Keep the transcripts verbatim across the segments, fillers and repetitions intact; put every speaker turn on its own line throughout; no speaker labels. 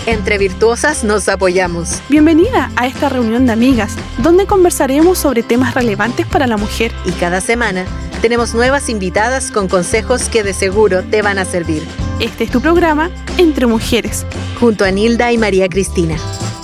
Entre virtuosas nos apoyamos.
Bienvenida a esta reunión de amigas, donde conversaremos sobre temas relevantes para la mujer.
Y cada semana tenemos nuevas invitadas con consejos que de seguro te van a servir.
Este es tu programa, Entre Mujeres,
junto a Nilda y María Cristina.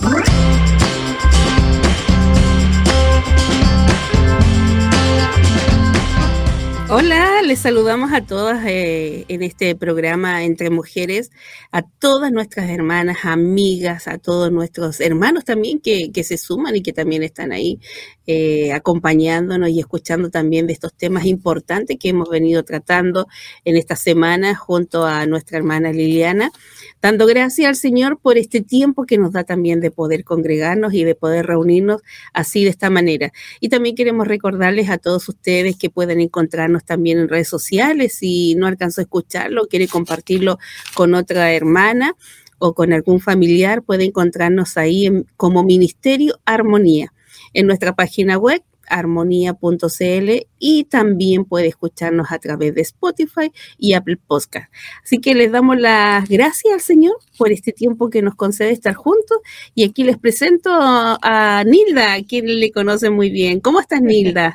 Hola, les saludamos a todas eh, en este programa Entre Mujeres, a todas nuestras hermanas, amigas, a todos nuestros hermanos también que, que se suman y que también están ahí eh, acompañándonos y escuchando también de estos temas importantes que hemos venido tratando en esta semana junto a nuestra hermana Liliana, dando gracias al Señor por este tiempo que nos da también de poder congregarnos y de poder reunirnos así de esta manera. Y también queremos recordarles a todos ustedes que pueden encontrarnos también en redes sociales. Si no alcanzó a escucharlo, quiere compartirlo con otra hermana o con algún familiar, puede encontrarnos ahí en, como Ministerio Armonía en nuestra página web armonía punto c l, y también puede escucharnos a través de Spotify y Apple Podcast. Así que les damos las gracias al Señor por este tiempo que nos concede estar juntos, y aquí les presento a Nilda, quien le conoce muy bien. ¿Cómo estás, Nilda?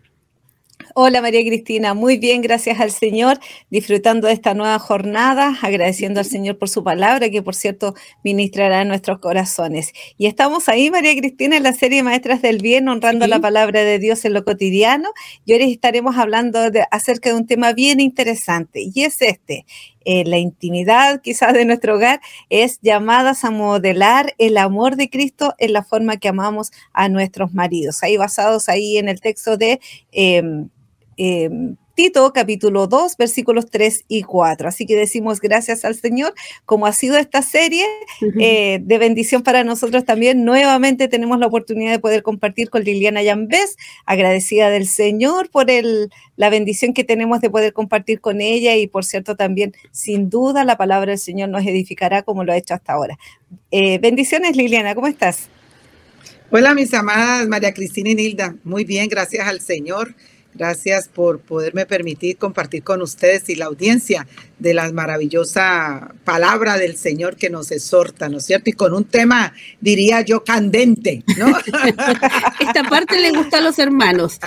Hola María Cristina, muy bien, gracias al Señor, disfrutando de esta nueva jornada, agradeciendo al Señor por su palabra, que por cierto ministrará en nuestros corazones. Y estamos ahí, María Cristina, en la serie Maestras del Bien, honrando sí. la palabra de Dios en lo cotidiano, y hoy estaremos hablando de, acerca de un tema bien interesante, y es este. Eh, la intimidad quizás de nuestro hogar es llamadas a modelar el amor de Cristo en la forma que amamos a nuestros maridos. Ahí basados ahí en el texto de eh, eh, Tito, capítulo dos, versículos tres y cuatro. Así que decimos gracias al Señor, como ha sido esta serie uh-huh. eh, de bendición para nosotros también. Nuevamente tenemos la oportunidad de poder compartir con Liliana Yambés, agradecida del Señor por el, la bendición que tenemos de poder compartir con ella, y por cierto también, sin duda, la palabra del Señor nos edificará como lo ha hecho hasta ahora. Eh, bendiciones, Liliana, ¿cómo estás?
Hola, mis amadas María Cristina y Nilda. Muy bien, gracias al Señor. Gracias por poderme permitir compartir con ustedes y la audiencia de la maravillosa palabra del Señor que nos exhorta, ¿no es cierto? Y con un tema, diría yo, candente, ¿no?
Esta parte le gusta a los hermanos.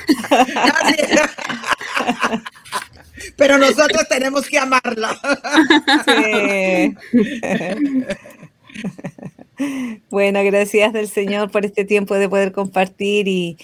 Pero nosotros tenemos que amarla.
Sí. Bueno, gracias del Señor por este tiempo de poder compartir y,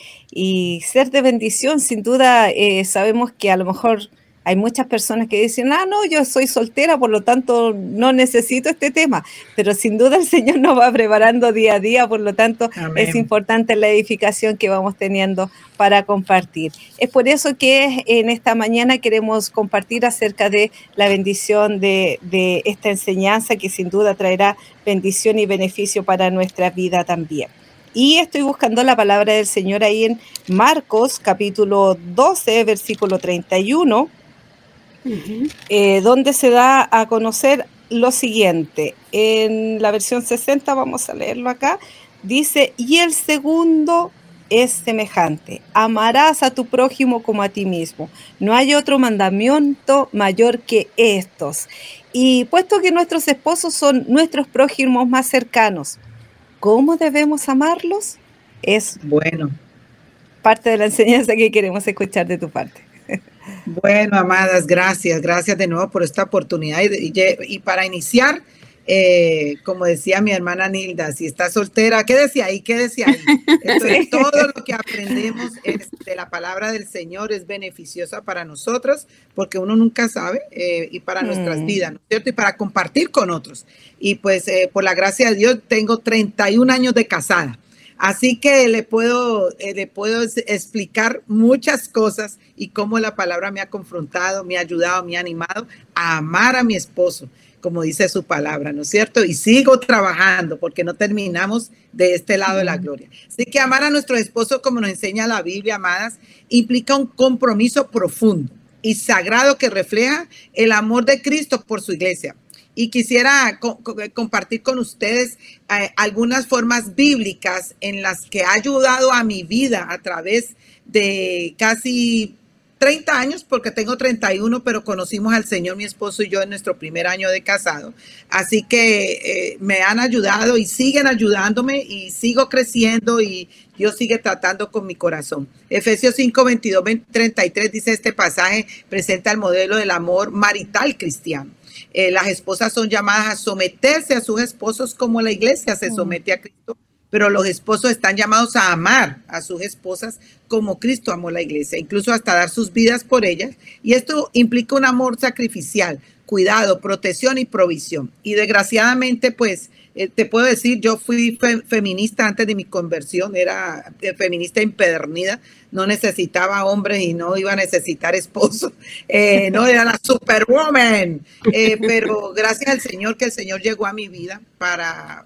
y ser de bendición. Sin duda, eh, sabemos que a lo mejor hay muchas personas que dicen, ah, no, yo soy soltera, por lo tanto no necesito este tema. Pero sin duda el Señor nos va preparando día a día, por lo tanto Amén. Es importante la edificación que vamos teniendo para compartir. Es por eso que en esta mañana queremos compartir acerca de la bendición de, de esta enseñanza, que sin duda traerá bendición y beneficio para nuestra vida también. Y estoy buscando la palabra del Señor ahí en Marcos, capítulo doce, versículo treinta y uno, uh-huh. eh, donde se da a conocer lo siguiente. En la versión sesenta, vamos a leerlo acá, dice, y el segundo es semejante, amarás a tu prójimo como a ti mismo. No hay otro mandamiento mayor que estos. Y puesto que nuestros esposos son nuestros prójimos más cercanos, ¿cómo debemos amarlos? Es
bueno,
parte de la enseñanza que queremos escuchar de tu parte.
Bueno, amadas, gracias, gracias de nuevo por esta oportunidad. Y, y, y para iniciar, eh, como decía mi hermana Nilda, si estás soltera, ¿qué decía ahí? ¿Qué decía ahí? Entonces, sí. Todo lo que aprendemos es de la palabra del Señor es beneficiosa para nosotros, porque uno nunca sabe, eh, y para mm. nuestras vidas, ¿no es cierto? Y para compartir con otros. Y pues, eh, por la gracia de Dios, tengo treinta y un años de casada. Así que le puedo, eh, le puedo explicar muchas cosas y cómo la palabra me ha confrontado, me ha ayudado, me ha animado a amar a mi esposo, como dice su palabra, ¿no es cierto? Y sigo trabajando porque no terminamos de este lado de la gloria. Así que amar a nuestro esposo, como nos enseña la Biblia, amadas, implica un compromiso profundo y sagrado que refleja el amor de Cristo por su iglesia. Y quisiera co- co- compartir con ustedes eh, algunas formas bíblicas en las que ha ayudado a mi vida a través de casi treinta años porque tengo treinta y uno, pero conocimos al Señor, mi esposo y yo, en nuestro primer año de casado. Así que eh, me han ayudado y siguen ayudándome y sigo creciendo y Dios sigue tratando con mi corazón. Efesios cinco, veintidós, treinta y tres dice este pasaje, presenta el modelo del amor marital cristiano. Eh, las esposas son llamadas a someterse a sus esposos como la iglesia se somete a Cristo. Pero los esposos están llamados a amar a sus esposas como Cristo amó la iglesia, incluso hasta dar sus vidas por ellas. Y esto implica un amor sacrificial, cuidado, protección y provisión. Y desgraciadamente, pues, eh, te puedo decir, yo fui fe feminista antes de mi conversión, era eh, feminista empedernida, no necesitaba hombres y no iba a necesitar esposos, eh, no era la superwoman, eh, pero gracias al Señor que el Señor llegó a mi vida para,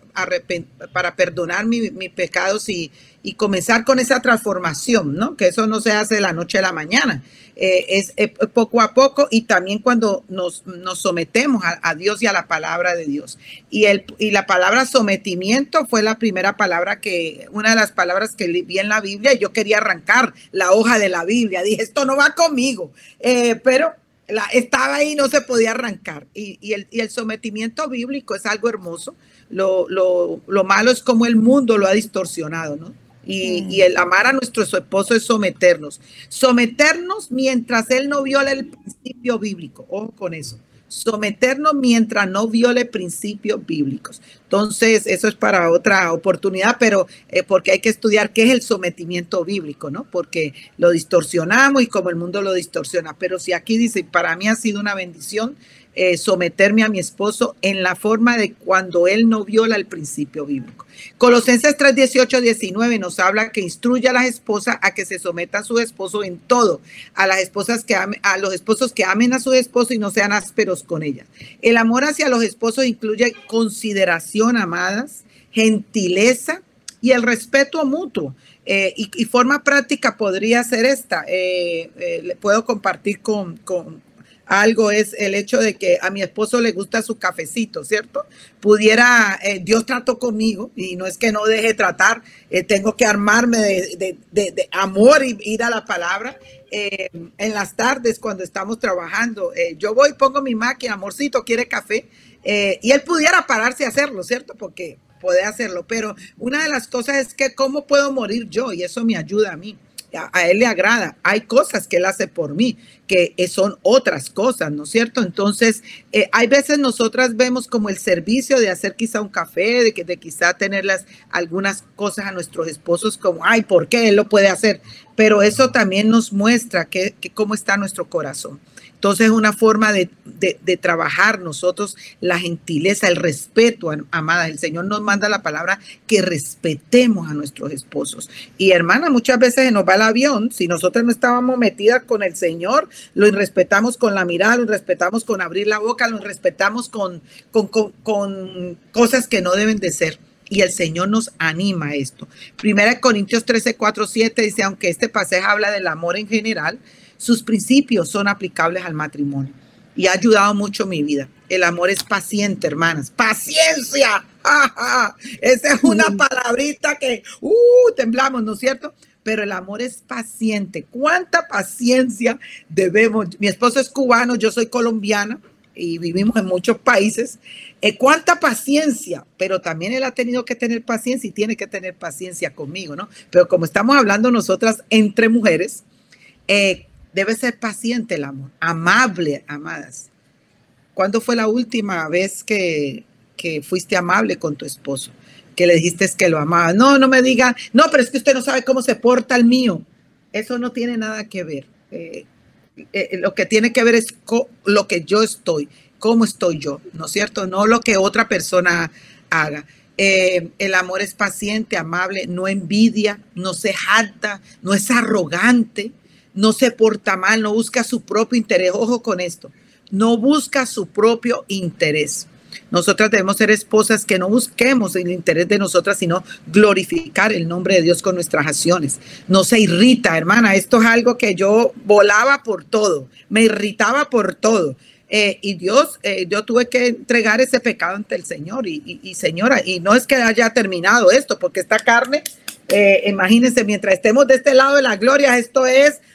para perdonar mis mi pecados y, y comenzar con esa transformación, ¿no? Que eso no se hace de la noche a la mañana, eh, es eh, poco a poco y también cuando nos, nos sometemos a, a Dios y a la palabra de Dios. Y, el, y la palabra sometimiento fue la primera palabra que, una de las palabras que vi en la Biblia y yo quería arrancar la hoja de la Biblia. Dije, esto no va conmigo, eh, pero la, estaba ahí y no se podía arrancar. Y, y, el, y el sometimiento bíblico es algo hermoso. Lo, lo, lo malo es como el mundo lo ha distorsionado, ¿no? Y, mm. y el amar a nuestro esposo es someternos. Someternos mientras él no viola el principio bíblico. Ojo con eso. Someternos mientras no viole principios bíblicos. Entonces, eso es para otra oportunidad, pero eh, porque hay que estudiar qué es el sometimiento bíblico, ¿no? Porque lo distorsionamos y como el mundo lo distorsiona. Pero si aquí dice, para mí ha sido una bendición eh, someterme a mi esposo en la forma de cuando él no viola el principio bíblico. Colosenses tres, dieciocho, diecinueve nos habla que instruye a las esposas a que se sometan a su esposo en todo, a las esposas que amen, a los esposos que amen a su esposo y no sean ásperos con ellas. El amor hacia los esposos incluye consideración, amadas, gentileza y el respeto mutuo. Eh, y, y forma práctica podría ser esta. Eh, eh, le puedo compartir con, con algo, es el hecho de que a mi esposo le gusta su cafecito, ¿cierto? Pudiera, eh, Dios trató conmigo y no es que no deje tratar, eh, tengo que armarme de, de, de, de amor y ir a la palabra. Eh, en las tardes cuando estamos trabajando, eh, yo voy, pongo mi máquina, amorcito, ¿quiere café? Eh, y él pudiera pararse a hacerlo, ¿cierto? Porque puede hacerlo, pero una de las cosas es que ¿cómo puedo morir yo? Y eso me ayuda a mí. A él le agrada, hay cosas que él hace por mí, que son otras cosas, ¿no es cierto? Entonces, eh, hay veces nosotras vemos como el servicio de hacer quizá un café, de, que, de quizá tenerlas algunas cosas a nuestros esposos como, ay, ¿por qué él lo puede hacer? Pero eso también nos muestra que, que cómo está nuestro corazón. Entonces, es una forma de, de, de trabajar nosotros la gentileza, el respeto, amadas. El Señor nos manda la palabra que respetemos a nuestros esposos. Y hermana, muchas veces se nos va el avión. Si nosotros no estábamos metidas con el Señor, lo irrespetamos con la mirada, lo irrespetamos con abrir la boca, lo irrespetamos con, con, con, con cosas que no deben de ser. Y el Señor nos anima a esto. Primera Corintios trece, cuatro, siete dice, aunque este pasaje habla del amor en general, sus principios son aplicables al matrimonio y ha ayudado mucho mi vida. El amor es paciente, hermanas. ¡Paciencia! ¡Ja, ja! Esa es una palabrita que uh, temblamos, ¿no es cierto? Pero el amor es paciente. ¿Cuánta paciencia debemos? Mi esposo es cubano, yo soy colombiana y vivimos en muchos países. Eh, ¿Cuánta paciencia? Pero también él ha tenido que tener paciencia y tiene que tener paciencia conmigo, ¿no? Pero como estamos hablando nosotras entre mujeres, eh, debe ser paciente el amor, amable, amadas. ¿Cuándo fue la última vez que, que fuiste amable con tu esposo? Que le dijiste que lo amabas. No, no me diga, no, pero es que usted no sabe cómo se porta el mío. Eso no tiene nada que ver. Eh, eh, lo que tiene que ver es lo que yo estoy, cómo estoy yo, ¿no es cierto? No lo que otra persona haga. Eh, el amor es paciente, amable, no envidia, no se jacta, no es arrogante. No se porta mal, no busca su propio interés. Ojo con esto, no busca su propio interés. Nosotras debemos ser esposas que no busquemos el interés de nosotras, sino glorificar el nombre de Dios con nuestras acciones. No se irrita, hermana. Esto es algo que yo volaba por todo, me irritaba por todo. Eh, y Dios, eh, yo tuve que entregar ese pecado ante el Señor. Y, y, y señora, y no es que haya terminado esto, porque esta carne, eh, imagínense, mientras estemos de este lado de la gloria, esto es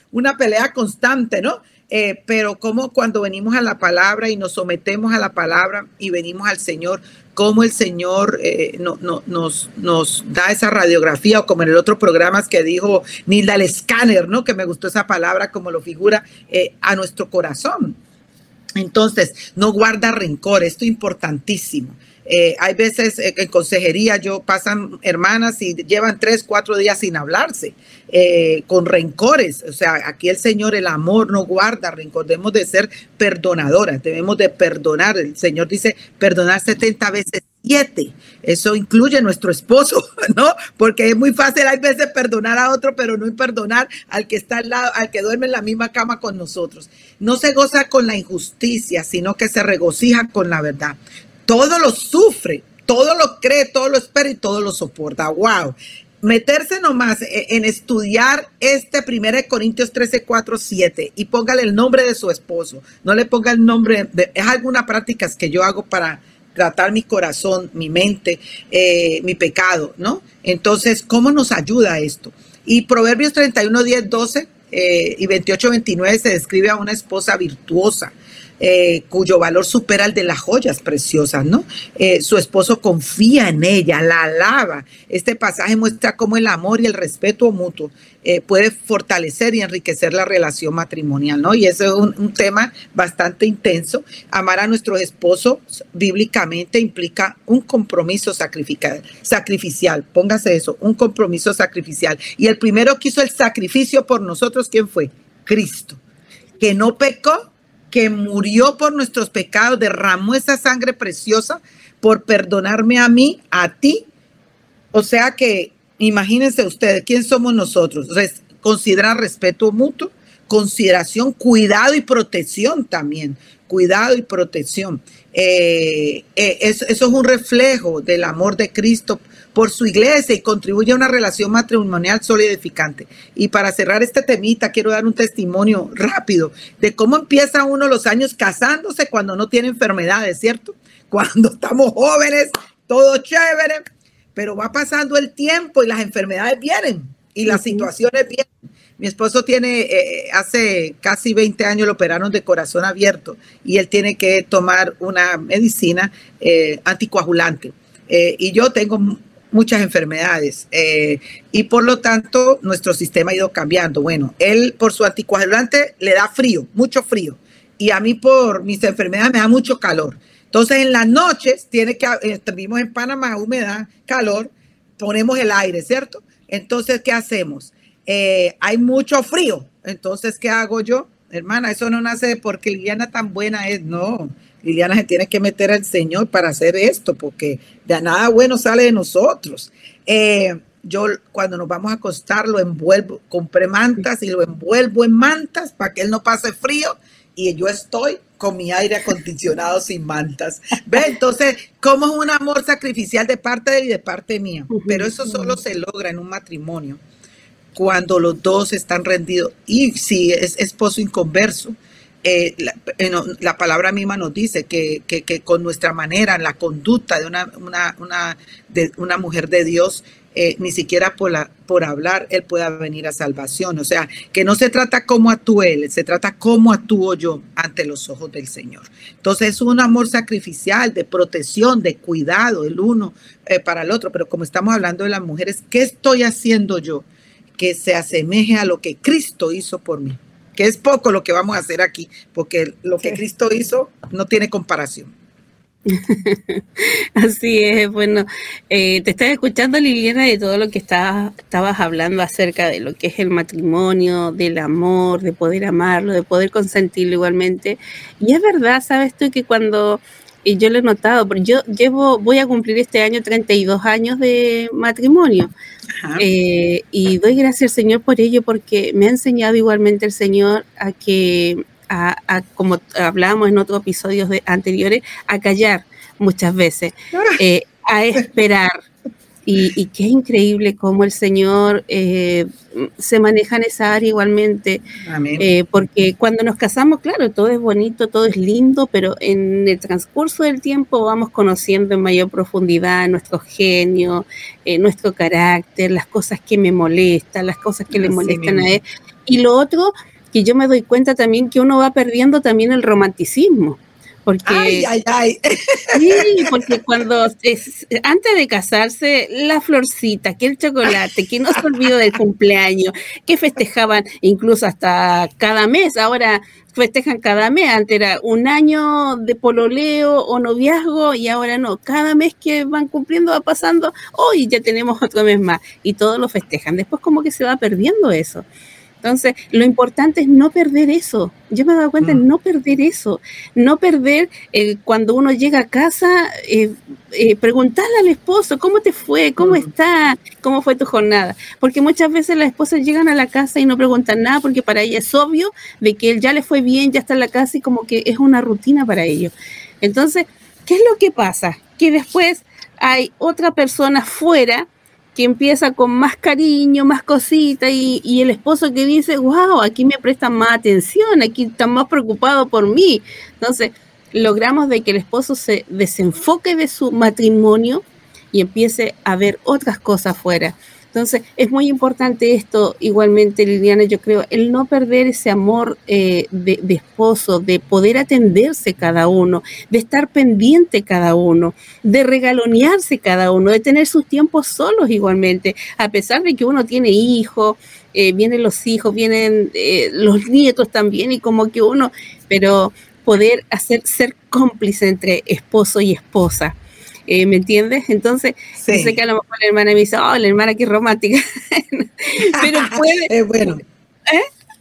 una pelea constante, ¿no? Eh, pero como cuando venimos a la palabra y nos sometemos a la palabra y venimos al Señor, cómo el Señor eh, no, no, nos, nos da esa radiografía, o como en el otro programa que dijo Nilda, el escáner, ¿no? Que me gustó esa palabra, como lo figura, eh, a nuestro corazón. Entonces, no guarda rencor, esto es importantísimo. Eh, hay veces eh, en consejería yo pasan hermanas y llevan tres, cuatro días sin hablarse, eh, con rencores. O sea, aquí el Señor, el amor no guarda rencor, debemos de ser perdonadoras, debemos de perdonar. El Señor dice perdonar setenta veces siete. Eso incluye a nuestro esposo, ¿no? Porque es muy fácil hay veces perdonar a otro, pero no perdonar al que está al lado, al que duerme en la misma cama con nosotros. No se goza con la injusticia, sino que se regocija con la verdad. Todo lo sufre, todo lo cree, todo lo espera y todo lo soporta. ¡Wow! Meterse nomás en estudiar este primero Corintios trece, cuatro, siete y póngale el nombre de su esposo. No le ponga el nombre, de, es alguna práctica que yo hago para tratar mi corazón, mi mente, eh, mi pecado, ¿no? Entonces, ¿cómo nos ayuda esto? Y Proverbios treinta y uno, diez, doce eh, y veintiocho, veintinueve se describe a una esposa virtuosa, Eh, cuyo valor supera el de las joyas preciosas, ¿no? Eh, su esposo confía en ella, la alaba. Este pasaje muestra cómo el amor y el respeto mutuo eh, puede fortalecer y enriquecer la relación matrimonial, ¿no? Y eso es un, un tema bastante intenso. Amar a nuestro esposo bíblicamente implica un compromiso sacrificial, sacrificial, póngase eso, un compromiso sacrificial. Y el primero que hizo el sacrificio por nosotros, ¿quién fue? Cristo, que no pecó, que murió por nuestros pecados, derramó esa sangre preciosa por perdonarme a mí, a ti. O sea que, imagínense ustedes, ¿quién somos nosotros? Res, considerar respeto mutuo, consideración, cuidado y protección también. Cuidado y protección. Eh, eh, eso, eso es un reflejo del amor de Cristo por su iglesia y contribuye a una relación matrimonial sólida y edificante. Y para cerrar este temita, quiero dar un testimonio rápido de cómo empieza uno los años casándose cuando no tiene enfermedades, ¿cierto? Cuando estamos jóvenes, todo chévere, pero va pasando el tiempo y las enfermedades vienen y las uh-huh. situaciones vienen. Mi esposo tiene, eh, hace casi veinte años lo operaron de corazón abierto y él tiene que tomar una medicina eh, anticoagulante. Eh, y yo tengo muchas enfermedades eh, y por lo tanto nuestro sistema ha ido cambiando. Bueno, él por su anticoagulante le da frío, mucho frío, y a mí por mis enfermedades me da mucho calor. Entonces en las noches tiene que, eh, vivimos en Panamá, humedad, calor, ponemos el aire, ¿cierto? Entonces, ¿qué hacemos? Eh, hay mucho frío. Entonces, ¿qué hago yo? Hermana, eso no nace porque Liliana tan buena es. No, Liliana se tiene que meter al Señor para hacer esto, porque de nada bueno sale de nosotros. Eh, yo cuando nos vamos a acostar lo envuelvo, compré mantas y lo envuelvo en mantas para que él no pase frío, y yo estoy con mi aire acondicionado sin mantas. ¿Ve? Entonces, ¿cómo es un amor sacrificial de parte de él y de parte mía? Pero eso solo se logra en un matrimonio cuando los dos están rendidos. Y si es esposo inconverso, eh, la, eh, no, la palabra misma nos dice que, que, que con nuestra manera, la conducta de una, una, una, de una mujer de Dios, eh, ni siquiera por, la, por hablar, él pueda venir a salvación. O sea, que no se trata cómo actúe él, se trata cómo actúo yo ante los ojos del Señor. Entonces es un amor sacrificial, de protección, de cuidado, el uno eh, para el otro. Pero como estamos hablando de las mujeres, ¿qué estoy haciendo yo que se asemeje a lo que Cristo hizo por mí? Que es poco lo que vamos a hacer aquí, porque lo que Cristo hizo no tiene comparación.
Así es. Bueno, eh, te estaba escuchando, Liliana, de todo lo que estabas, estabas hablando acerca de lo que es el matrimonio, del amor, de poder amarlo, de poder consentirlo igualmente. Y es verdad, sabes tú, que cuando... Y yo lo he notado, porque yo llevo, voy a cumplir este año treinta y dos años de matrimonio. Eh, y doy gracias al Señor por ello, porque me ha enseñado igualmente el Señor a que, a, a, como hablábamos en otros episodios de, anteriores, a callar muchas veces, eh, a esperar. Y, y qué increíble cómo el Señor eh, se maneja en esa área igualmente.
Amén.
Eh, porque cuando nos casamos, claro, todo es bonito, todo es lindo, pero en el transcurso del tiempo vamos conociendo en mayor profundidad nuestro genio, eh, nuestro carácter, las cosas que me molestan, las cosas que le
Así
molestan
mismo.
a él. Y lo otro, que yo me doy cuenta también que uno va perdiendo también el romanticismo. Porque,
ay, ay, ay.
sí, porque cuando es, antes de casarse, la florcita, que el chocolate, que no se olvidó del cumpleaños, que festejaban incluso hasta cada mes, ahora festejan cada mes, antes era un año de pololeo o noviazgo y ahora no, cada mes que van cumpliendo va pasando, hoy oh, ya tenemos otro mes más y todos lo festejan, después como que se va perdiendo eso. Entonces, lo importante es no perder eso. Yo me he dado cuenta de no perder eso. No perder eh, cuando uno llega a casa, eh, eh, preguntarle al esposo, ¿cómo te fue? ¿Cómo está? ¿Cómo fue tu jornada? Porque muchas veces las esposas llegan a la casa y no preguntan nada porque para ella es obvio de que él ya le fue bien, ya está en la casa y como que es una rutina para ellos. Entonces, ¿qué es lo que pasa? Que después hay otra persona fuera que empieza con más cariño, más cositas, y, y el esposo que dice, wow, aquí me prestan más atención, aquí están más preocupados por mí. Entonces, logramos de que el esposo se desenfoque de su matrimonio y empiece a ver otras cosas afuera. Entonces, es muy importante esto, igualmente, Liliana, yo creo, el no perder ese amor eh, de, de esposo, de poder atenderse cada uno, de estar pendiente cada uno, de regalonearse cada uno, de tener sus tiempos solos igualmente, a pesar de que uno tiene hijos, eh, vienen los hijos, vienen eh, los nietos también, y como que uno, pero poder hacer ser cómplice entre esposo y esposa. Eh, ¿Me entiendes? Entonces, sí. Yo sé que a lo mejor la hermana me dice, oh, la hermana que romántica. Pero puede...
eh, bueno. ¿Eh?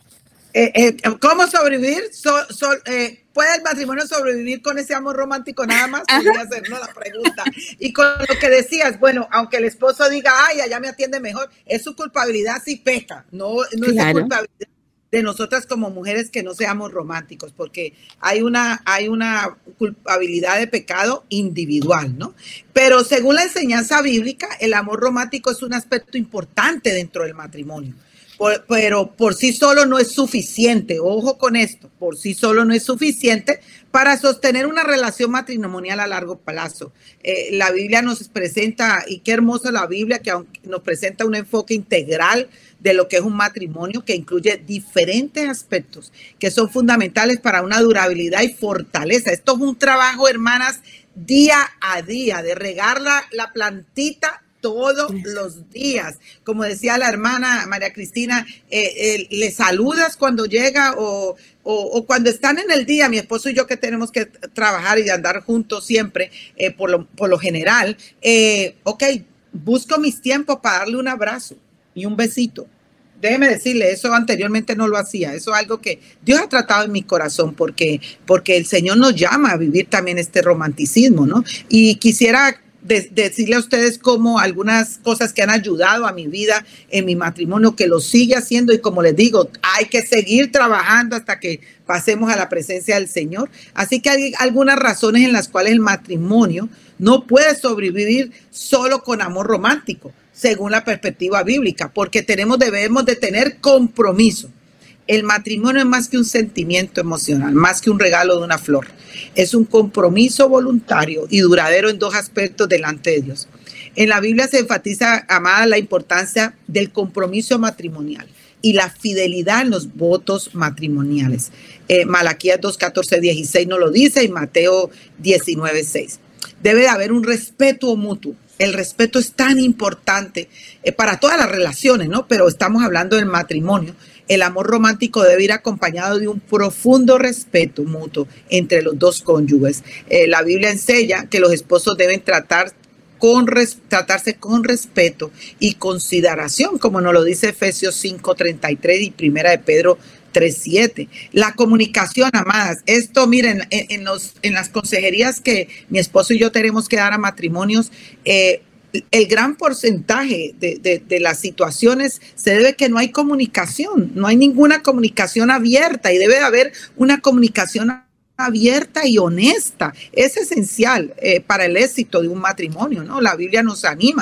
Eh, eh, ¿Cómo sobrevivir? So, so, eh, ¿Puede el matrimonio sobrevivir con ese amor romántico nada más? Podría hacernos la pregunta. Y con lo que decías, bueno, aunque el esposo diga, ay, allá me atiende mejor, es su culpabilidad si peca, no, no claro. Es su culpabilidad de nosotras como mujeres que no seamos románticos, porque hay una, hay una culpabilidad de pecado individual, ¿no? Pero según la enseñanza bíblica, el amor romántico es un aspecto importante dentro del matrimonio, por, pero por sí solo no es suficiente, ojo con esto, por sí solo no es suficiente para sostener una relación matrimonial a largo plazo. Eh, la Biblia nos presenta, y qué hermosa la Biblia, que nos presenta un enfoque integral de lo que es un matrimonio que incluye diferentes aspectos que son fundamentales para una durabilidad y fortaleza. Esto es un trabajo, hermanas, día a día, de regar la, la plantita todos los días. Como decía la hermana María Cristina, eh, eh, le saludas cuando llega o, o, o cuando están en el día, mi esposo y yo que tenemos que trabajar y andar juntos siempre, eh, por, lo, por lo general, eh, ok, busco mis tiempos para darle un abrazo y un besito. Déjeme decirle, eso anteriormente no lo hacía. Eso es algo que Dios ha tratado en mi corazón porque, porque el Señor nos llama a vivir también este romanticismo, ¿no? Y quisiera de, decirle a ustedes como algunas cosas que han ayudado a mi vida en mi matrimonio, que lo sigue haciendo, y como les digo, hay que seguir trabajando hasta que pasemos a la presencia del Señor. Así que hay algunas razones en las cuales el matrimonio no puede sobrevivir solo con amor romántico, según la perspectiva bíblica, porque tenemos, debemos de tener compromiso. El matrimonio es más que un sentimiento emocional, más que un regalo de una flor. Es un compromiso voluntario y duradero en dos aspectos delante de Dios. En la Biblia se enfatiza, amada, la importancia del compromiso matrimonial y la fidelidad en los votos matrimoniales. Eh, Malaquías dos, catorce, dieciséis nos lo dice, y Mateo diecinueve, seis. Debe de haber un respeto mutuo. El respeto es tan importante eh, para todas las relaciones, ¿no? Pero estamos hablando del matrimonio. El amor romántico debe ir acompañado de un profundo respeto mutuo entre los dos cónyuges. Eh, la Biblia enseña que los esposos deben tratar con res, tratarse con respeto y consideración, como nos lo dice Efesios cinco, treinta y tres y Primera de Pedro tres, siete. La comunicación, amadas. Esto, miren, en, en, los, en las consejerías que mi esposo y yo tenemos que dar a matrimonios, eh, el gran porcentaje de, de, de las situaciones se debe a que no hay comunicación, no hay ninguna comunicación abierta, y debe de haber una comunicación abierta y honesta. Es esencial eh, para el éxito de un matrimonio, ¿no? La Biblia nos anima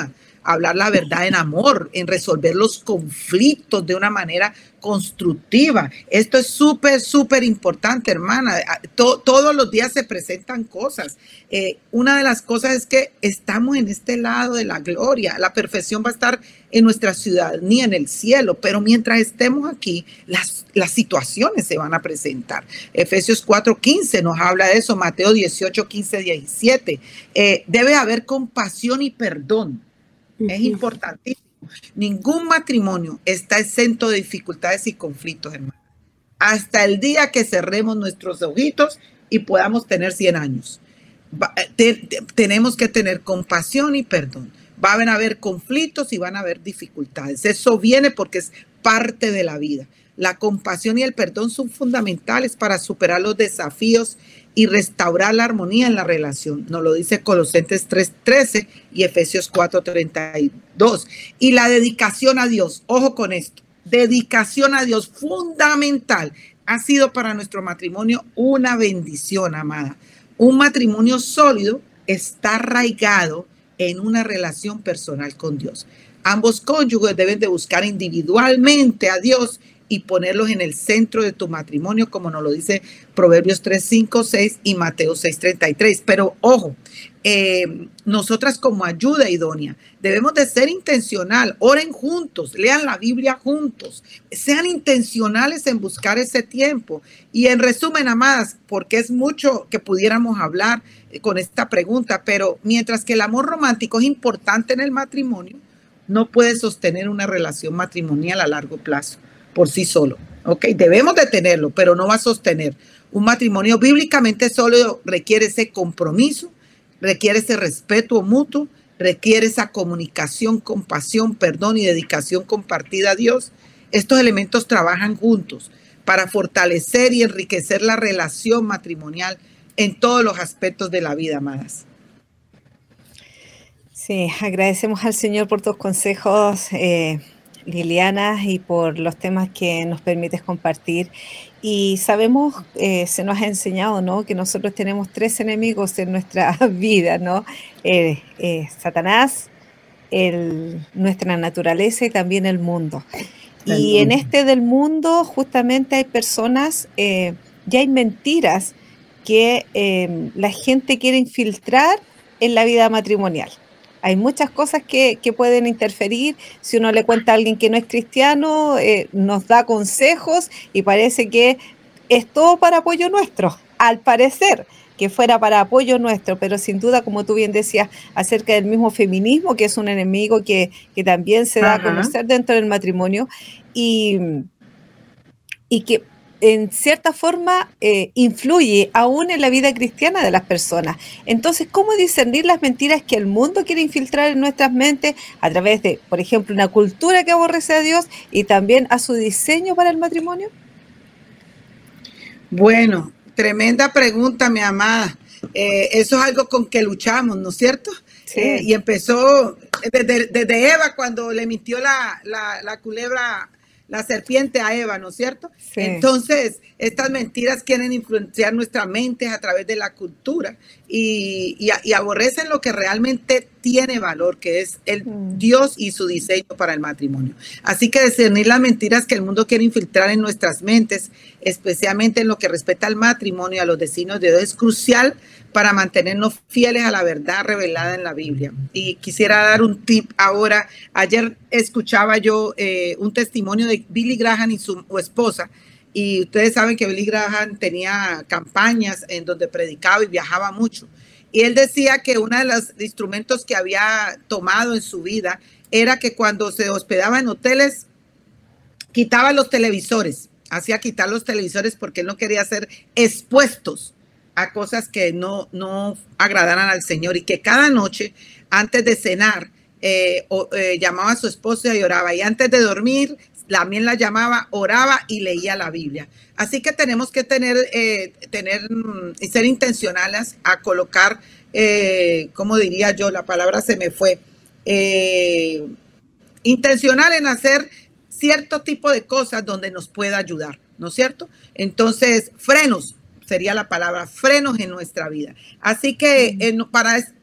hablar la verdad en amor, en resolver los conflictos de una manera constructiva. Esto es súper, súper importante, hermana. To- todos los días se presentan cosas. Eh, una de las cosas es que estamos en este lado de la gloria. La perfección va a estar en nuestra ciudadanía, en el cielo, pero mientras estemos aquí, las, las situaciones se van a presentar. Efesios cuatro quince nos habla de eso, Mateo dieciocho quince diecisiete. Eh, debe haber compasión y perdón. Uh-huh. Es importantísimo. Ningún matrimonio está exento de dificultades y conflictos, hermano. Hasta el día que cerremos nuestros ojitos y podamos tener cien años. Va, te, te, tenemos que tener compasión y perdón. Van a haber conflictos y van a haber dificultades. Eso viene porque es parte de la vida. La compasión y el perdón son fundamentales para superar los desafíos y restaurar la armonía en la relación. Nos lo dice Colosenses tres trece y Efesios cuatro treinta y dos. Y la dedicación a Dios, ojo con esto, dedicación a Dios fundamental, ha sido para nuestro matrimonio una bendición, amada. Un matrimonio sólido está arraigado en una relación personal con Dios. Ambos cónyuges deben de buscar individualmente a Dios y ponerlos en el centro de tu matrimonio, como nos lo dice Proverbios tres, cinco, seis y Mateo seis, treinta y tres. Pero ojo, eh, nosotras como ayuda idónea debemos de ser intencional. Oren juntos, lean la Biblia juntos, sean intencionales en buscar ese tiempo. Y en resumen, amadas, porque es mucho que pudiéramos hablar con esta pregunta, pero mientras que el amor romántico es importante en el matrimonio, no puede sostener una relación matrimonial a largo plazo por sí solo. Ok, debemos de tenerlo, pero no va a sostener. Un matrimonio bíblicamente sólido requiere ese compromiso, requiere ese respeto mutuo, requiere esa comunicación, compasión, perdón y dedicación compartida a Dios. Estos elementos trabajan juntos para fortalecer y enriquecer la relación matrimonial en todos los aspectos de la vida, amadas.
Sí, agradecemos al Señor por tus consejos, eh, Liliana, y por los temas que nos permites compartir. Y sabemos, eh, se nos ha enseñado, ¿no?, que nosotros tenemos tres enemigos en nuestra vida, ¿no? Eh, eh, Satanás, el, nuestra naturaleza y también el mundo. El y mundo. En este del mundo justamente hay personas, eh, ya hay mentiras que eh, la gente quiere infiltrar en la vida matrimonial. Hay muchas cosas que, que pueden interferir. Si uno le cuenta a alguien que no es cristiano, eh, nos da consejos y parece que es todo para apoyo nuestro, al parecer que fuera para apoyo nuestro, pero sin duda, como tú bien decías, acerca del mismo feminismo, que es un enemigo que, que también se da Ajá. a conocer dentro del matrimonio y, y que en cierta forma eh, influye aún en la vida cristiana de las personas. Entonces, ¿cómo discernir las mentiras que el mundo quiere infiltrar en nuestras mentes a través de, por ejemplo, una cultura que aborrece a Dios y también a su diseño para el matrimonio?
Bueno, tremenda pregunta, mi amada. Eh, eso es algo con que luchamos, ¿no es cierto? Sí. Eh, y empezó desde, desde Eva, cuando le mintió la, la, la culebra, la serpiente a Eva, ¿no es cierto? Sí. Entonces, estas mentiras quieren influenciar nuestra mente a través de la cultura y, y, y aborrecen lo que realmente tiene valor, que es el mm. Dios y su diseño para el matrimonio. Así que discernir las mentiras que el mundo quiere infiltrar en nuestras mentes, especialmente en lo que respecta al matrimonio y a los designios de Dios, es crucial para mantenernos fieles a la verdad revelada en la Biblia. Y quisiera dar un tip ahora. Ayer escuchaba yo eh, un testimonio de Billy Graham y su esposa, y ustedes saben que Billy Graham tenía campañas en donde predicaba y viajaba mucho. Y él decía que uno de los instrumentos que había tomado en su vida era que cuando se hospedaba en hoteles, quitaba los televisores, hacía quitar los televisores porque él no quería ser expuestos a cosas que no, no agradaran al Señor, y que cada noche antes de cenar eh, o, eh, llamaba a su esposa y oraba, y antes de dormir también la llamaba, oraba y leía la Biblia. Así que tenemos que tener, eh, tener y ser intencionales a colocar, eh, ¿cómo diría yo? La palabra se me fue. Eh, intencional en hacer cierto tipo de cosas donde nos pueda ayudar, ¿no es cierto? Entonces, frenos sería la palabra, frenos en nuestra vida. Así que eh, para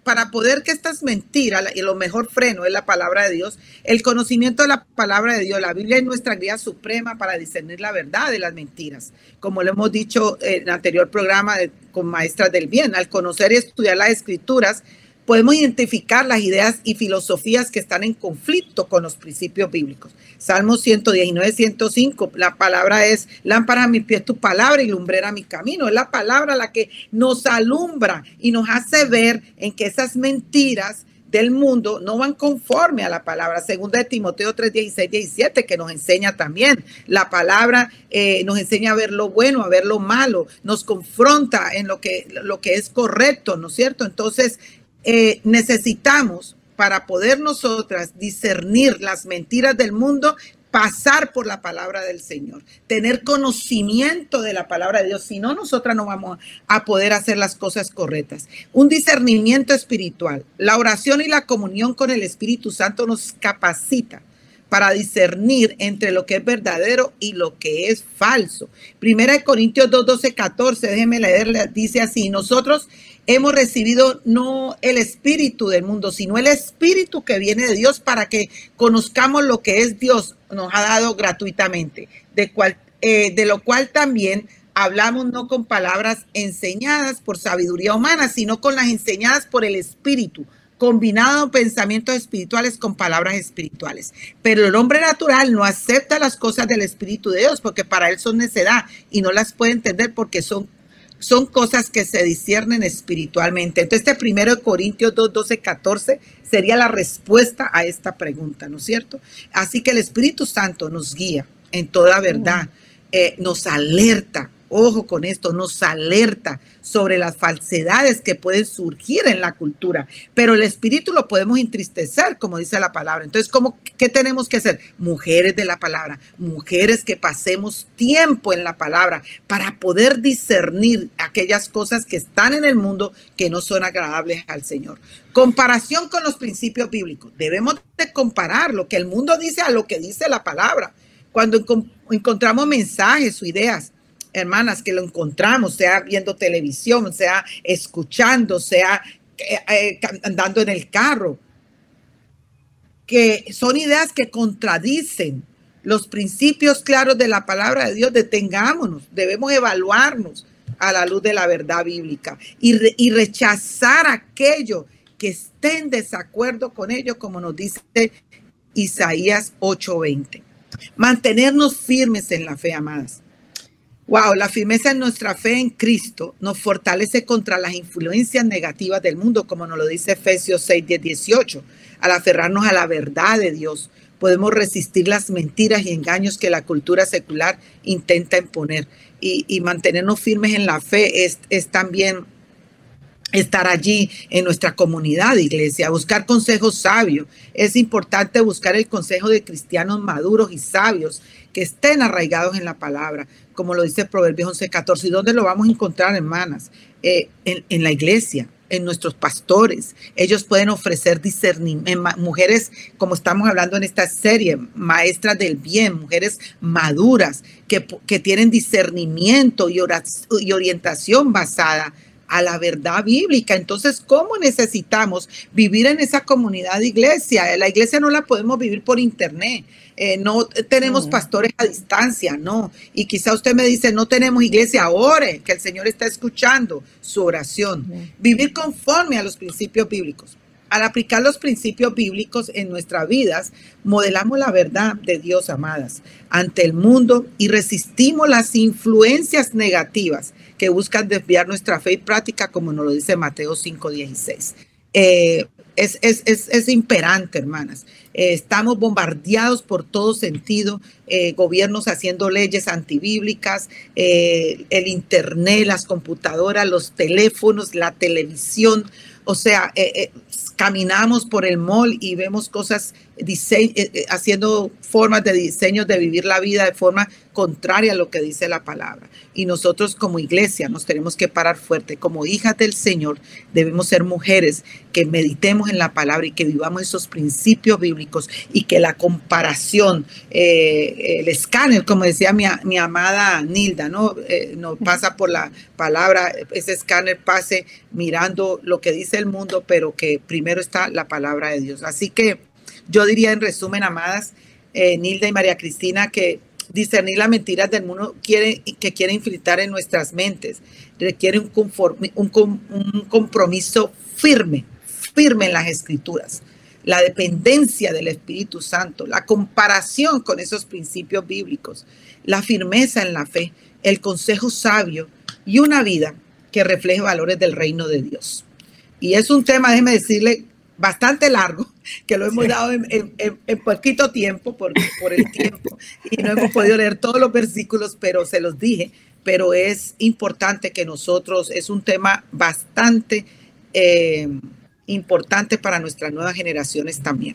para poder que estas mentiras, y lo mejor freno es la palabra de Dios, el conocimiento de la palabra de Dios. La Biblia es nuestra guía suprema para discernir la verdad de las mentiras. Como lo hemos dicho en el anterior programa de, con Maestras del Bien, al conocer y estudiar las Escrituras, podemos identificar las ideas y filosofías que están en conflicto con los principios bíblicos. Salmo ciento diecinueve, ciento cinco, la palabra es lámpara a mis pies tu palabra y lumbrera mi camino. Es la palabra la que nos alumbra y nos hace ver en que esas mentiras del mundo no van conforme a la palabra. Segunda de Timoteo tres, dieciséis, diecisiete, que nos enseña también. La palabra eh, nos enseña a ver lo bueno, a ver lo malo, nos confronta en lo que, lo que es correcto, ¿no es cierto? Entonces, Eh, necesitamos, para poder nosotras discernir las mentiras del mundo, pasar por la palabra del Señor, tener conocimiento de la palabra de Dios. Si no, nosotras no vamos a poder hacer las cosas correctas. Un discernimiento espiritual. La oración y la comunión con el Espíritu Santo nos capacita para discernir entre lo que es verdadero y lo que es falso. Primera de Corintios dos, doce, catorce, déjenme leerle, dice así: nosotros hemos recibido no el espíritu del mundo, sino el espíritu que viene de Dios, para que conozcamos lo que es Dios, nos ha dado gratuitamente, de, cual, eh, de lo cual también hablamos no con palabras enseñadas por sabiduría humana, sino con las enseñadas por el Espíritu, combinado pensamientos espirituales con palabras espirituales. Pero el hombre natural no acepta las cosas del Espíritu de Dios, porque para él son necedad y no las puede entender porque son Son cosas que se disciernen espiritualmente. Entonces, este primero de Corintios dos, doce, catorce sería la respuesta a esta pregunta, ¿no es cierto? Así que el Espíritu Santo nos guía en toda verdad, eh, nos alerta, ojo con esto, nos alerta sobre las falsedades que pueden surgir en la cultura, pero el espíritu lo podemos entristecer, como dice la palabra. Entonces, ¿cómo, qué tenemos que hacer? Mujeres de la palabra, mujeres que pasemos tiempo en la palabra para poder discernir aquellas cosas que están en el mundo que no son agradables al Señor. Comparación con los principios bíblicos. Debemos de comparar lo que el mundo dice a lo que dice la palabra. Cuando encontramos mensajes o ideas, hermanas, que lo encontramos, sea viendo televisión, sea escuchando, sea eh, eh, andando en el carro, que son ideas que contradicen los principios claros de la palabra de Dios, detengámonos, debemos evaluarnos a la luz de la verdad bíblica y, re, y rechazar aquello que esté en desacuerdo con ello, como nos dice Isaías ocho veinte. Mantenernos firmes en la fe, amadas. Wow, la firmeza en nuestra fe en Cristo nos fortalece contra las influencias negativas del mundo, como nos lo dice Efesios seis, diez, dieciocho. Al aferrarnos a la verdad de Dios, podemos resistir las mentiras y engaños que la cultura secular intenta imponer. Y, y mantenernos firmes en la fe es, es también estar allí en nuestra comunidad, iglesia, buscar consejos sabios. Es importante buscar el consejo de cristianos maduros y sabios que estén arraigados en la palabra, como lo dice Proverbios once, catorce. ¿Y dónde lo vamos a encontrar, hermanas? Eh, en, en la iglesia, en nuestros pastores. Ellos pueden ofrecer discernimiento. Mujeres, como estamos hablando en esta serie, maestras del bien, mujeres maduras que, que tienen discernimiento y, oración, y orientación basada a la verdad bíblica. Entonces, ¿cómo necesitamos vivir en esa comunidad de iglesia? La iglesia no la podemos vivir por internet. Eh, no tenemos pastores a distancia, no. Y quizá usted me dice, no tenemos iglesia, ore, que el Señor está escuchando su oración. Vivir conforme a los principios bíblicos. Al aplicar los principios bíblicos en nuestras vidas, modelamos la verdad de Dios, amadas, ante el mundo y resistimos las influencias negativas que buscan desviar nuestra fe y práctica, como nos lo dice Mateo cinco, dieciséis. Eh, es, es, es, es imperante, hermanas. Eh, estamos bombardeados por todo sentido, eh, gobiernos haciendo leyes antibíblicas, eh, el internet, las computadoras, los teléfonos, la televisión. O sea, eh, eh, caminamos por el mall y vemos cosas dise- eh, haciendo formas de diseños de vivir la vida de forma contraria a lo que dice la palabra. Y nosotros como iglesia nos tenemos que parar fuerte. Como hijas del Señor debemos ser mujeres que meditemos en la palabra y que vivamos esos principios bíblicos, y que la comparación, eh, el escáner, como decía mi, mi amada Nilda, ¿no? Eh, no pasa por la palabra, ese escáner pase mirando lo que dice el mundo, pero que primero está la palabra de Dios. Así que yo diría en resumen, amadas, eh, Nilda y María Cristina, que discernir las mentiras del mundo quiere, que quiere infiltrar en nuestras mentes requiere un, conforme, un, un compromiso firme, firme en las escrituras, la dependencia del Espíritu Santo, la comparación con esos principios bíblicos, la firmeza en la fe, el consejo sabio y una vida que refleje valores del reino de Dios. Y es un tema, déjeme decirle, bastante largo, que lo hemos sí. dado en, en, en poquito tiempo, por, por el tiempo, y no hemos podido leer todos los versículos, pero se los dije, pero es importante que nosotros, es un tema bastante eh, importante para nuestras nuevas generaciones también.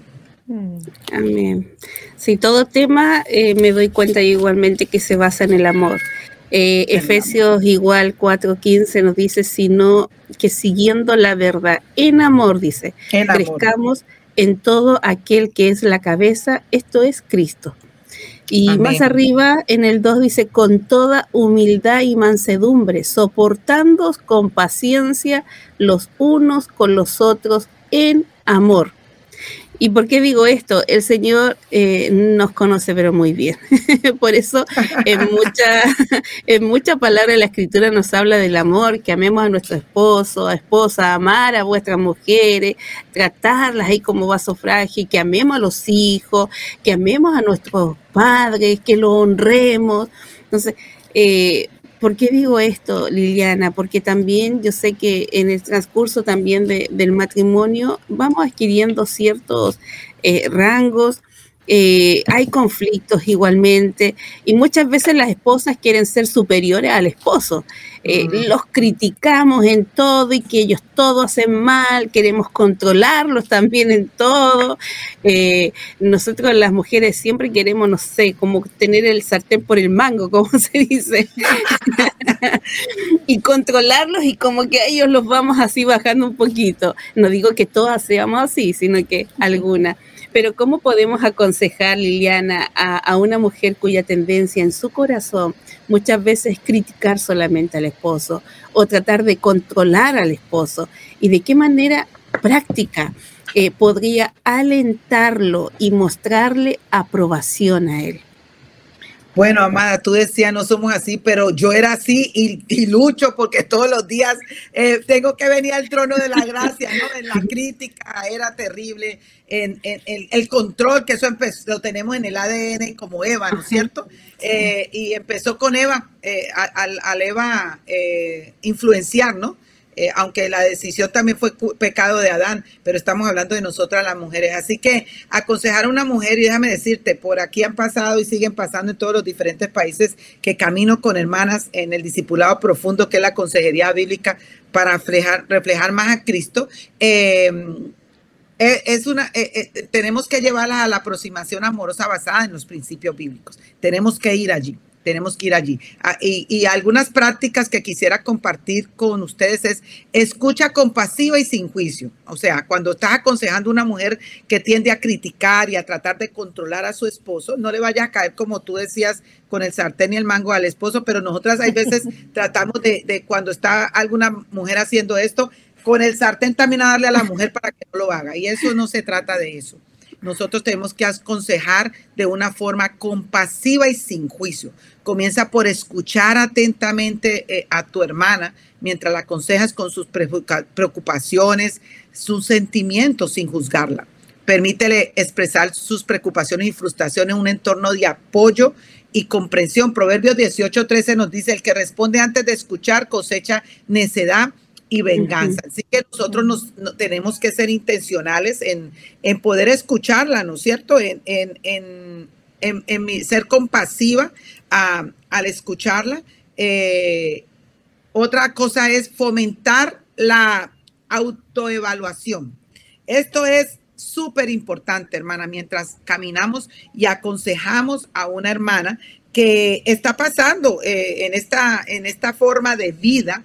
Amén. Sí, todo tema eh, me doy cuenta igualmente que se basa en el amor. Eh, Efesios igual cuatro quince nos dice, sino que siguiendo la verdad en amor, dice, en crezcamos amor. En todo aquel que es la cabeza, esto es Cristo. Y amén. Más arriba en el dos dice, con toda humildad y mansedumbre, soportándoos con paciencia los unos con los otros en amor. ¿Y por qué digo esto? El Señor eh, nos conoce pero muy bien. Por eso en mucha, en mucha palabra de la Escritura nos habla del amor, que amemos a nuestro esposo, a esposa, amar a vuestras mujeres, tratarlas ahí como vaso frágil, que amemos a los hijos, que amemos a nuestros padres, que lo honremos. Entonces, eh, ¿por qué digo esto, Liliana? Porque también yo sé que en el transcurso también de, del matrimonio vamos adquiriendo ciertos eh, rangos, eh, hay conflictos igualmente, y muchas veces las esposas quieren ser superiores al esposo. Eh, uh-huh. Los criticamos en todo y que ellos todo hacen mal, queremos controlarlos también en todo. Eh, nosotros las mujeres siempre queremos, no sé, como tener el sartén por el mango, como se dice, y controlarlos, y como que a ellos los vamos así bajando un poquito. No digo que todas seamos así, sino que algunas. Pero ¿cómo podemos aconsejar, Liliana, a, a una mujer cuya tendencia en su corazón muchas veces es criticar solamente al esposo o tratar de controlar al esposo? ¿Y de qué manera práctica eh, podría alentarlo y mostrarle aprobación a él?
Bueno, amada, tú decías no somos así, pero yo era así y, y lucho porque todos los días eh, tengo que venir al trono de la gracia, ¿no? En la crítica era terrible, en, en, en el control, que eso empezó, lo tenemos en el A D N como Eva, ¿no es cierto? Eh, y empezó con Eva, eh, al, al Eva eh, influenciar, ¿no? Eh, aunque la decisión también fue pecado de Adán, pero estamos hablando de nosotras las mujeres. Así que aconsejar a una mujer, y déjame decirte, por aquí han pasado y siguen pasando en todos los diferentes países que camino con hermanas en el discipulado profundo, que es la consejería bíblica para reflejar, reflejar más a Cristo. Eh, es una, eh, eh, tenemos que llevarla a la aproximación amorosa basada en los principios bíblicos. Tenemos que ir allí. Tenemos que ir allí. Ah, y, y algunas prácticas que quisiera compartir con ustedes es escucha compasiva y sin juicio. O sea, cuando estás aconsejando a una mujer que tiende a criticar y a tratar de controlar a su esposo, no le vaya a caer, como tú decías, con el sartén y el mango al esposo, pero nosotras hay veces tratamos de, de cuando está alguna mujer haciendo esto, con el sartén también a darle a la mujer para que no lo haga. Y eso no se trata de eso. Nosotros tenemos que aconsejar de una forma compasiva y sin juicio. Comienza por escuchar atentamente eh, a tu hermana mientras la aconsejas con sus preocupaciones, sus sentimientos sin juzgarla. Permítele expresar sus preocupaciones y frustraciones en un entorno de apoyo y comprensión. Proverbios dieciocho trece nos dice, el que responde antes de escuchar cosecha necedad y venganza. Así que nosotros nos, no, tenemos que ser intencionales en, en poder escucharla, ¿no es cierto? En, en, en, en, en mi, ser compasiva uh, al escucharla. Eh, otra cosa es fomentar la autoevaluación. Esto es súper importante, hermana, mientras caminamos y aconsejamos a una hermana que está pasando eh, en, esta, en esta forma de vida,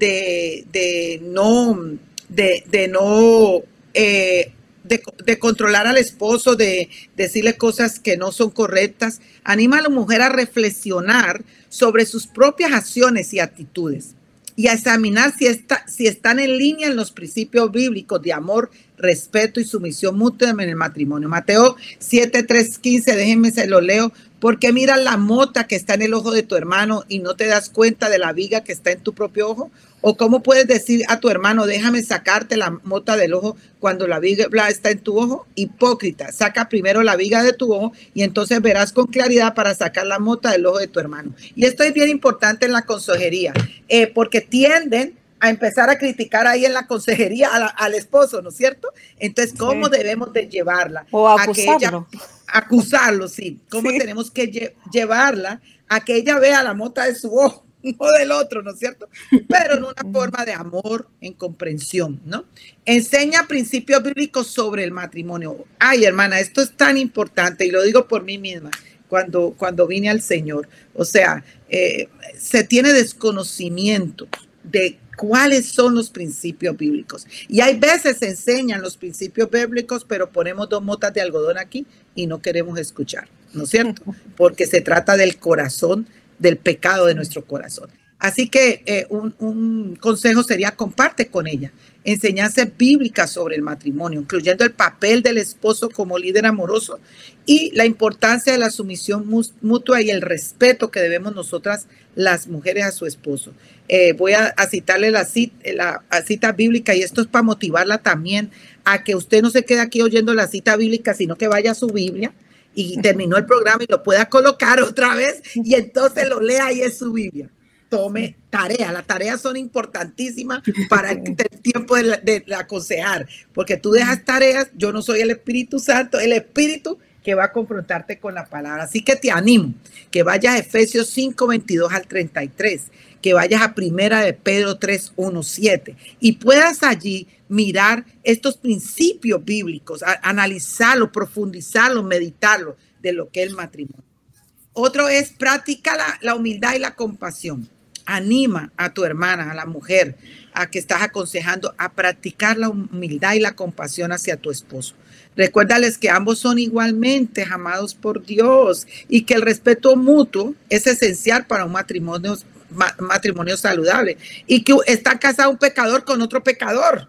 de, de no, de, de no eh, de, de controlar al esposo, de decirle cosas que no son correctas. Anima a la mujer a reflexionar sobre sus propias acciones y actitudes y a examinar si, está, si están en línea en los principios bíblicos de amor, respeto y sumisión mutua en el matrimonio. Mateo siete, tres, quince, déjenme se lo leo. Porque mira la mota que está en el ojo de tu hermano y no te das cuenta de la viga que está en tu propio ojo. O cómo puedes decir a tu hermano, déjame sacarte la mota del ojo cuando la viga está en tu ojo. Hipócrita, saca primero la viga de tu ojo y entonces verás con claridad para sacar la mota del ojo de tu hermano. Y esto es bien importante en la consejería, eh, porque tienden a empezar a criticar ahí en la consejería a la, al esposo, ¿no es cierto? Entonces, ¿cómo sí. debemos de llevarla?
O
a que
acusarlo.
ella, acusarlo, sí. ¿Cómo sí. tenemos que lle llevarla a que ella vea la mota de su ojo, no del otro, ¿no es cierto? Pero en una forma de amor, en comprensión, ¿no? Enseña principios bíblicos sobre el matrimonio. Ay, hermana, esto es tan importante y lo digo por mí misma. Cuando, cuando vine al Señor, o sea, eh, se tiene desconocimiento de cuáles son los principios bíblicos. Y hay veces se enseñan los principios bíblicos, pero ponemos dos motas de algodón aquí y no queremos escuchar, ¿no es cierto? Porque se trata del corazón, del pecado de nuestro corazón. Así que eh, un, un consejo sería comparte con ella enseñanzas bíblicas sobre el matrimonio, incluyendo el papel del esposo como líder amoroso y la importancia de la sumisión mutua y el respeto que debemos nosotras las mujeres a su esposo. Eh, voy a, a citarle la cita, la cita bíblica y esto es para motivarla también a que usted no se quede aquí oyendo la cita bíblica, sino que vaya a su Biblia y terminó el programa y lo pueda colocar otra vez y entonces lo lea ahí en su Biblia. Tome tarea, las tareas son importantísimas para el, el tiempo de, de, de aconsejar, porque tú dejas tareas, yo no soy el Espíritu Santo, el Espíritu que va a confrontarte con la palabra. Así que te animo que vayas a Efesios cinco, veintidós al treinta y tres, que vayas a Primera de Pedro tres, uno, siete y puedas allí mirar estos principios bíblicos, a, analizarlos, profundizarlos, meditarlos de lo que es el matrimonio. Otro es practica la, la humildad y la compasión. Anima a tu hermana, a la mujer, a que estás aconsejando a practicar la humildad y la compasión hacia tu esposo. Recuérdales que ambos son igualmente amados por Dios y que el respeto mutuo es esencial para un matrimonio, ma, matrimonio saludable y que está casado un pecador con otro pecador.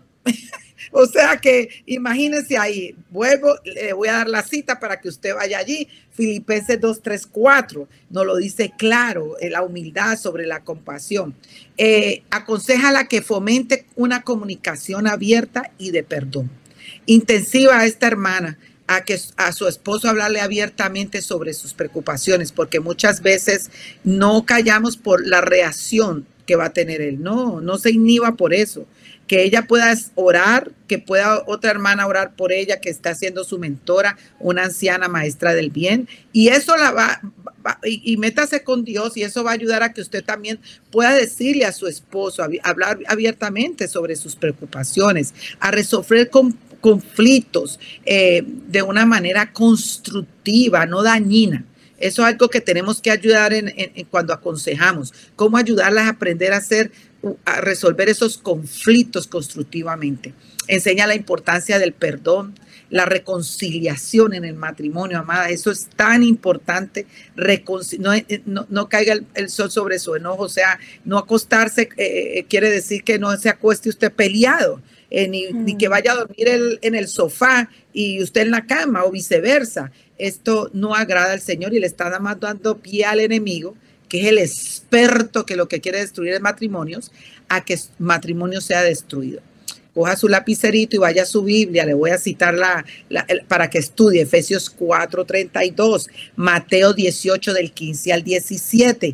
O sea que imagínense ahí, vuelvo, le voy a dar la cita para que usted vaya allí. Filipenses dos, tres, cuatro nos lo dice claro, la humildad sobre la compasión. Eh, aconséjala que fomente una comunicación abierta y de perdón. Intensiva a esta hermana a que a su esposo hablarle abiertamente sobre sus preocupaciones, porque muchas veces no callamos por la reacción que va a tener él. No, no se inhiba por eso. Que ella pueda orar, que pueda otra hermana orar por ella, que está siendo su mentora, una anciana maestra del bien. Y eso la va, va y, y métase con Dios y eso va a ayudar a que usted también pueda decirle a su esposo, a, a hablar abiertamente sobre sus preocupaciones, a resolver con, conflictos eh, de una manera constructiva, no dañina. Eso es algo que tenemos que ayudar en, en, en cuando aconsejamos, cómo ayudarlas a aprender a hacer, a resolver esos conflictos constructivamente. Enseña la importancia del perdón, la reconciliación en el matrimonio, amada. Eso es tan importante. Reconcil- no, no, no caiga el, el sol sobre su enojo, o sea, no acostarse eh, quiere decir que no se acueste usted peleado. Eh, ni, mm. ni que vaya a dormir el, en el sofá y usted en la cama o viceversa. Esto no agrada al Señor y le está dando pie al enemigo, que es el experto que lo que quiere destruir es matrimonios, a que el matrimonio sea destruido. Coja su lapicerito y vaya a su Biblia, le voy a citar la, la, para que estudie Efesios cuatro, treinta y dos, Mateo dieciocho del quince al diecisiete.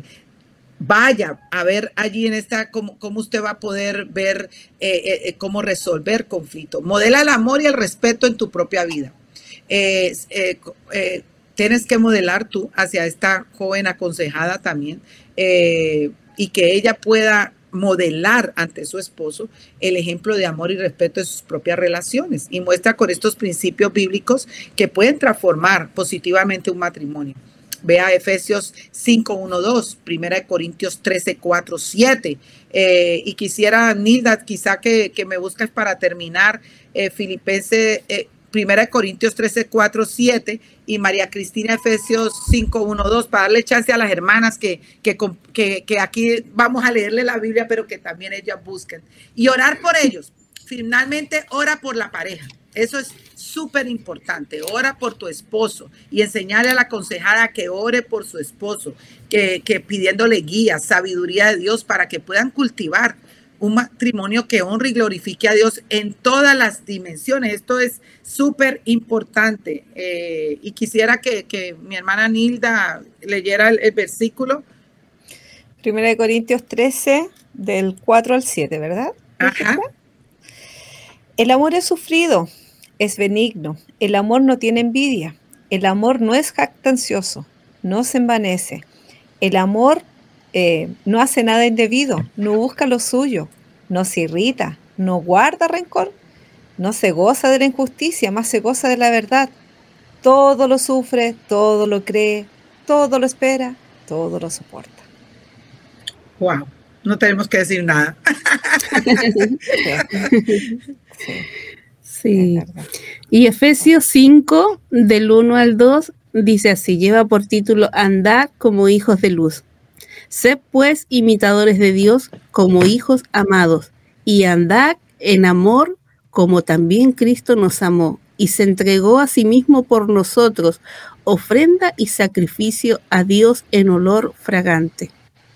Vaya a ver allí en esta cómo, cómo usted va a poder ver eh, eh, cómo resolver conflictos. Modela el amor y el respeto en tu propia vida. Eh, eh, eh, tienes que modelar tú hacia esta joven aconsejada también eh, y que ella pueda modelar ante su esposo el ejemplo de amor y respeto de sus propias relaciones y muestra con estos principios bíblicos que pueden transformar positivamente un matrimonio. Vea Efesios cinco, uno, dos, Primera de Corintios trece, cuatro, siete. Eh, y quisiera, Nilda, quizá que, que me busques para terminar, eh, Filipenses, eh, Primera de Corintios trece, cuatro, siete y María Cristina Efesios cinco, uno, dos, para darle chance a las hermanas que, que, que, que aquí vamos a leerle la Biblia, pero que también ellas busquen. Y orar por ellos. Finalmente, ora por la pareja. Eso es súper importante. Ora por tu esposo y enseñarle a la aconsejada que ore por su esposo, que, que pidiéndole guía, sabiduría de Dios para que puedan cultivar un matrimonio que honre y glorifique a Dios en todas las dimensiones. Esto es súper importante. Eh, y quisiera que, que mi hermana Nilda leyera el, el versículo.
Primera de Corintios trece, del cuatro al siete, ¿verdad?
Ajá.
El amor es sufrido, es benigno. El amor no tiene envidia. El amor no es jactancioso, no se envanece. El amor eh, no hace nada indebido, no busca lo suyo, no se irrita, no guarda rencor, no se goza de la injusticia, más se goza de la verdad. Todo lo sufre, todo lo cree, todo lo espera, todo lo soporta.
Wow, no tenemos que decir nada.
Sí. Y Efesios cinco, del uno al dos, dice así, lleva por título Andad como hijos de luz. Sed pues imitadores de Dios como hijos amados, y andad en amor como también Cristo nos amó, y se entregó a sí mismo por nosotros, ofrenda y sacrificio a Dios en olor fragante.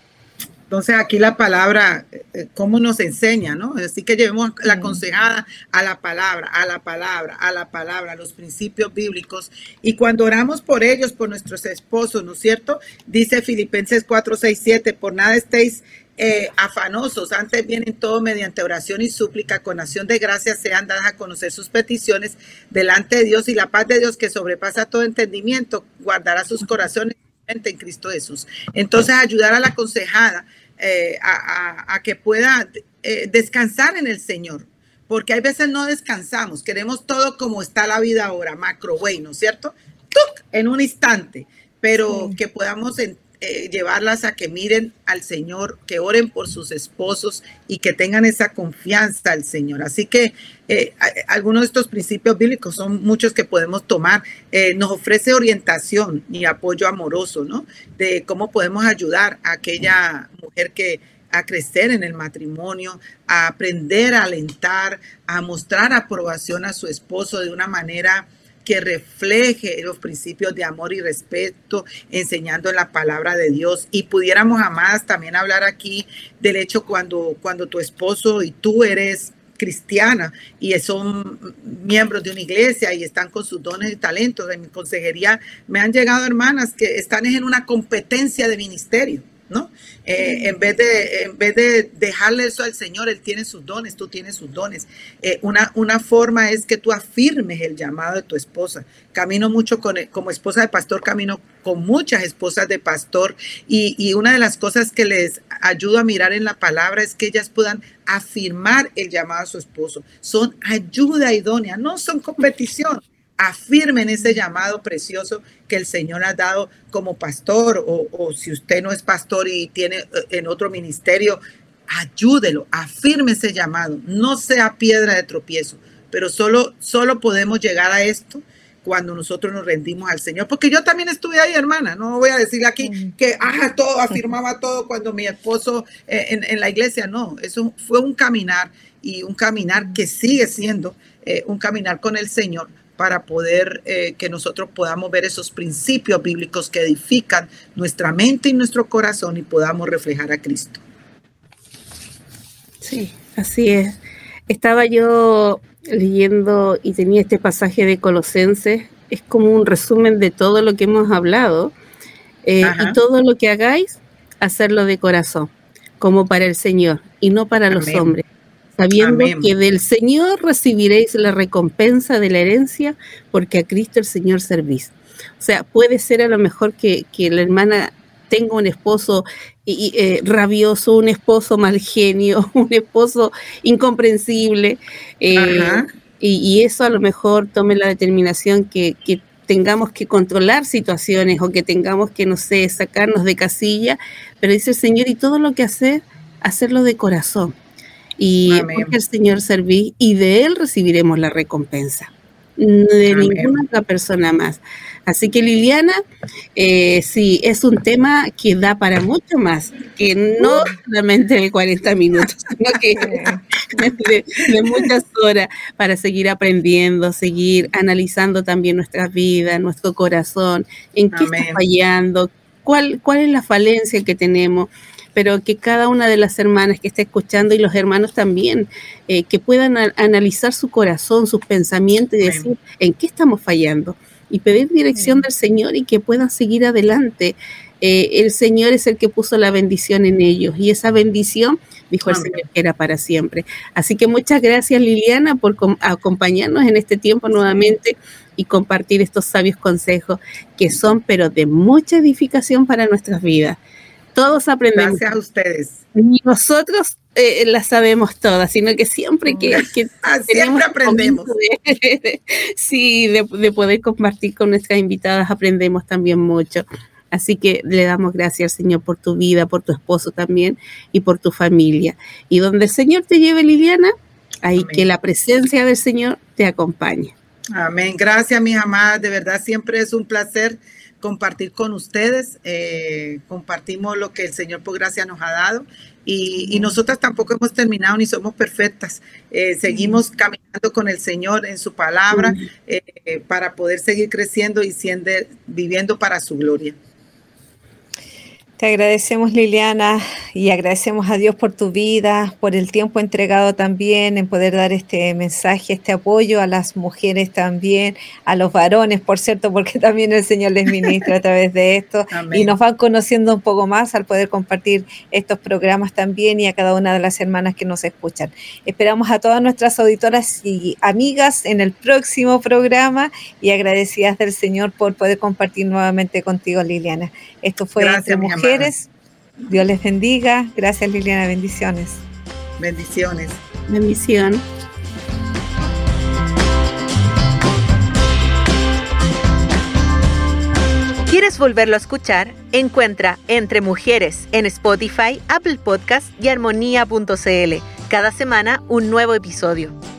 Entonces aquí la palabra, eh, cómo nos enseña, ¿no? Así que llevemos la aconsejada a la palabra, a la palabra, a la palabra, a los principios bíblicos. Y cuando oramos por ellos, por nuestros esposos, ¿no es cierto? Dice Filipenses cuatro, seis, siete, por nada estéis eh, afanosos, antes bien en todo mediante oración y súplica, con acción de gracias sean dadas a conocer sus peticiones delante de Dios, y la paz de Dios que sobrepasa todo entendimiento, guardará sus corazones en Cristo Jesús. Entonces, ayudar a la aconsejada eh, a, a, a que pueda eh, descansar en el Señor, porque hay veces no descansamos, queremos todo como está la vida ahora, macro way, ¿no es cierto? ¡Tuc! En un instante, pero sí. Que podamos en, eh, llevarlas a que miren al Señor, que oren por sus esposos y que tengan esa confianza al Señor. Así que eh, algunos de estos principios bíblicos son muchos que podemos tomar. Eh, nos ofrece orientación y apoyo amoroso, ¿no? De cómo podemos ayudar a aquella mujer que a crecer en el matrimonio, a aprender a alentar, a mostrar aprobación a su esposo de una manera que refleje los principios de amor y respeto, enseñando en la palabra de Dios. Y pudiéramos, amadas, también hablar aquí del hecho cuando, cuando tu esposo y tú eres cristiana y son miembros de una iglesia y están con sus dones y talentos. En mi consejería me han llegado hermanas que están en una competencia de ministerio, ¿no? Eh, en vez de en vez de dejarle eso al Señor, Él tiene sus dones, tú tienes sus dones. Eh, una, una forma es que tú afirmes el llamado de tu esposa. Camino mucho con, como esposa de pastor, camino con muchas esposas de pastor y, y una de las cosas que les ayudo a mirar en la palabra es que ellas puedan afirmar el llamado a su esposo. Son ayuda idónea, no son competición. Afirmen ese llamado precioso que el Señor ha dado como pastor, o, o si usted no es pastor y tiene en otro ministerio, ayúdelo, afirme ese llamado, no sea piedra de tropiezo, pero solo, solo podemos llegar a esto cuando nosotros nos rendimos al Señor, porque yo también estuve ahí, hermana, no voy a decirle aquí que ah, todo, afirmaba todo cuando mi esposo eh, en, en la iglesia, no, eso fue un caminar y un caminar que sigue siendo eh, un caminar con el Señor, para poder eh, que nosotros podamos ver esos principios bíblicos que edifican nuestra mente y nuestro corazón y podamos reflejar a Cristo.
Sí, así es. Estaba yo leyendo y tenía este pasaje de Colosenses, es como un resumen de todo lo que hemos hablado, eh, y todo lo que hagáis, hacerlo de corazón, como para el Señor y no para Amén. Los hombres. Sabiendo Amén. Que del Señor recibiréis la recompensa de la herencia, porque a Cristo el Señor servís. O sea, puede ser a lo mejor que, que la hermana tenga un esposo y, eh, rabioso, un esposo mal genio, un esposo incomprensible, eh, y, y eso a lo mejor tome la determinación que, que tengamos que controlar situaciones o que tengamos que, no sé, sacarnos de casilla, pero dice el Señor, y todo lo que hacer, hacerlo de corazón, y
Amén.
porque el Señor serví y de Él recibiremos la recompensa, de Amén. Ninguna otra persona más. Así que Liliana, eh, sí, es un tema que da para mucho más, que no solamente de cuarenta minutos, sino que de, de muchas horas para seguir aprendiendo, seguir analizando también nuestra vida, nuestro corazón, en qué Amén. Está fallando, cuál, cuál es la falencia que tenemos, pero que cada una de las hermanas que esté escuchando y los hermanos también, eh, que puedan a, analizar su corazón, sus pensamientos y decir Amén. En qué estamos fallando y pedir dirección Amén. Del Señor y que puedan seguir adelante. Eh, el Señor es el que puso la bendición en ellos y esa bendición, dijo Amén. El Señor, que era para siempre. Así que muchas gracias, Liliana, por com- acompañarnos en este tiempo nuevamente y compartir estos sabios consejos que son, pero de mucha edificación para nuestras vidas. Todos aprendemos.
Gracias a ustedes.
Ni nosotros eh, las sabemos todas, sino que siempre que, que
ah, siempre aprendemos.
De, de, sí, de, de poder compartir con nuestras invitadas, aprendemos también mucho. Así que le damos gracias al Señor por tu vida, por tu esposo también y por tu familia. Y donde el Señor te lleve, Liliana, ahí Amén. Que la presencia del Señor te acompañe.
Amén. Gracias, mis amadas. De verdad, siempre es un placer compartir con ustedes. Eh, compartimos lo que el Señor por gracia nos ha dado. Y, y nosotras tampoco hemos terminado ni somos perfectas. Eh, seguimos caminando con el Señor en su palabra eh, para poder seguir creciendo y siendo, viviendo para su gloria.
Te agradecemos, Liliana, y agradecemos a Dios por tu vida, por el tiempo entregado también en poder dar este mensaje, este apoyo a las mujeres también, a los varones, por cierto, porque también el Señor les ministra a través de esto. Amén. Y nos van conociendo un poco más al poder compartir estos programas también y a cada una de las hermanas que nos escuchan. Esperamos a todas nuestras auditoras y amigas en el próximo programa y agradecidas del Señor por poder compartir nuevamente contigo, Liliana. Esto fue
Gracias,
Entre Mujeres. Dios les bendiga. Gracias, Liliana. Bendiciones.
Bendiciones.
Bendición.
¿Quieres volverlo a escuchar? Encuentra Entre Mujeres en Spotify, Apple Podcast y armonía punto c l. Cada semana un nuevo episodio.